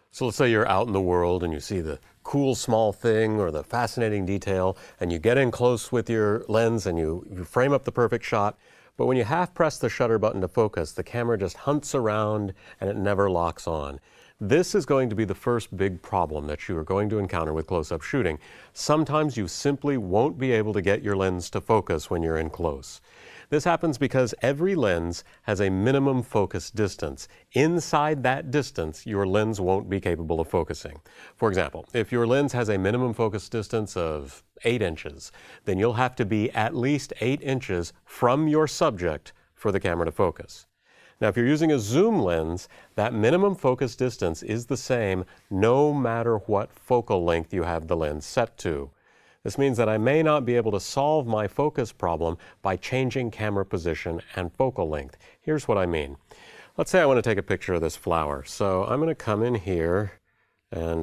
So let's say you're out in the world and you see the cool small thing or the fascinating detail, and you get in close with your lens and you frame up the perfect shot. But when you half press the shutter button to focus, the camera just hunts around and it never locks on. This is going to be the first big problem that you are going to encounter with close-up shooting. Sometimes you simply won't be able to get your lens to focus when you're in close. This happens because every lens has a minimum focus distance. Inside that distance, your lens won't be capable of focusing. For example, if your lens has a minimum focus distance of 8 inches, then you'll have to be at least 8 inches from your subject for the camera to focus. Now, if you're using a zoom lens, that minimum focus distance is the same no matter what focal length you have the lens set to. This means that I may not be able to solve my focus problem by changing camera position and focal length. Here's what I mean. Let's say I want to take a picture of this flower. So I'm going to come in here and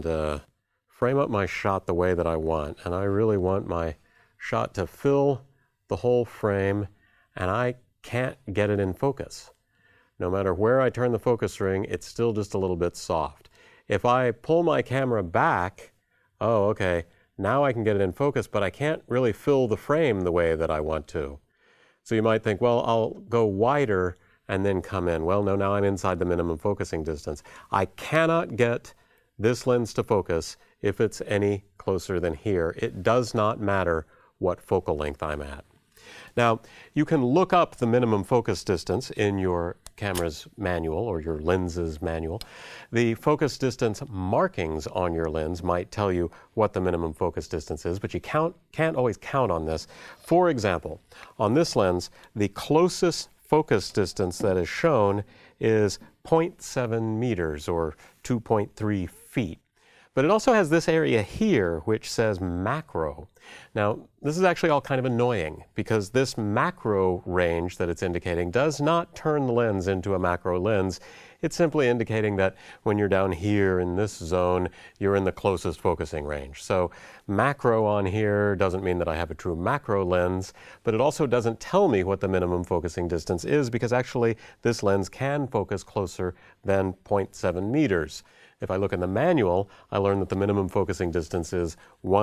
frame up my shot the way that I want. And I really want my shot to fill the whole frame, and I can't get it in focus. No matter where I turn the focus ring, it's still just a little bit soft. If I pull my camera back, oh, okay, now I can get it in focus, but I can't really fill the frame the way that I want to. So you might think, well, I'll go wider and then come in. Well, no, now I'm inside the minimum focusing distance. I cannot get this lens to focus if it's any closer than here. It does not matter what focal length I'm at. Now, you can look up the minimum focus distance in your camera's manual or your lens's manual. The focus distance markings on your lens might tell you what the minimum focus distance is, but you can't always count on this. For example, on this lens, the closest focus distance that is shown is 0.7 meters or 2.3 feet. But it also has this area here which says macro. Now, this is actually all kind of annoying because this macro range that it's indicating does not turn the lens into a macro lens. It's simply indicating that when you're down here in this zone, you're in the closest focusing range. So macro on here doesn't mean that I have a true macro lens, but it also doesn't tell me what the minimum focusing distance is because actually this lens can focus closer than 0.7 meters. If I look in the manual, I learn that the minimum focusing distance is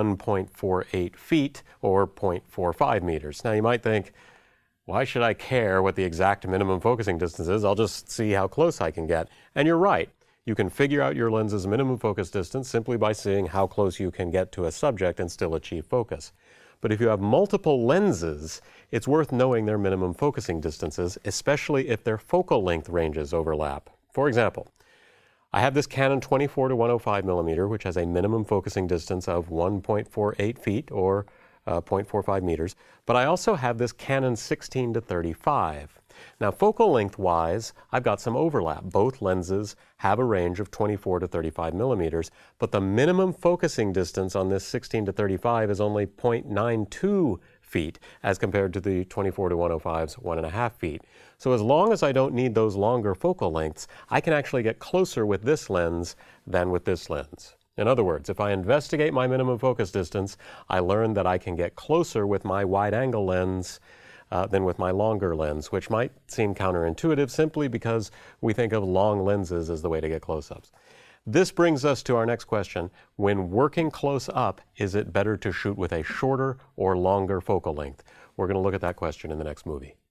1.48 feet or 0.45 meters. Now you might think, why should I care what the exact minimum focusing distance is? I'll just see how close I can get. And you're right. You can figure out your lens's minimum focus distance simply by seeing how close you can get to a subject and still achieve focus. But if you have multiple lenses, it's worth knowing their minimum focusing distances, especially if their focal length ranges overlap. For example, I have this Canon 24 to 105 millimeter, which has a minimum focusing distance of 1.48 feet or 0.45 meters, but I also have this Canon 16 to 35. Now, focal length wise, I've got some overlap. Both lenses have a range of 24 to 35 millimeters, but the minimum focusing distance on this 16 to 35 is only 0.92 feet as compared to the 24 to 105's 1.5 feet. So as long as I don't need those longer focal lengths, I can actually get closer with this lens than with this lens. In other words, if I investigate my minimum focus distance, I learn that I can get closer with my wide-angle lens than with my longer lens, which might seem counterintuitive simply because we think of long lenses as the way to get close-ups. This brings us to our next question. When working close up, is it better to shoot with a shorter or longer focal length? We're going to look at that question in the next movie.